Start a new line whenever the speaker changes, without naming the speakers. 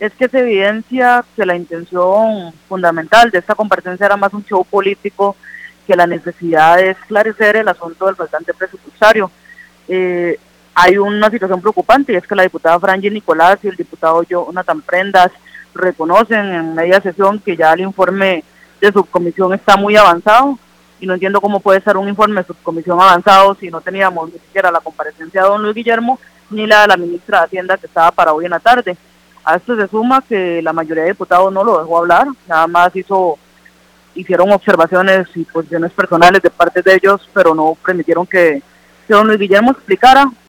es que se evidencia que la intención fundamental de esta comparecencia era más un show político que la necesidad de esclarecer el asunto del faltante presupuestario. Hay una situación preocupante y es que la diputada Franji Nicolás y el diputado Jonathan Prendas reconocen en media sesión que ya el informe de subcomisión está muy avanzado y no entiendo cómo puede ser un informe de subcomisión avanzado si no teníamos ni siquiera la comparecencia de don Luis Guillermo ni la de la ministra de Hacienda que estaba para hoy en la tarde. A esto se suma que la mayoría de diputados no lo dejó hablar, nada más hicieron observaciones y posiciones personales de parte de ellos, pero no permitieron que don Luis Guillermo explicara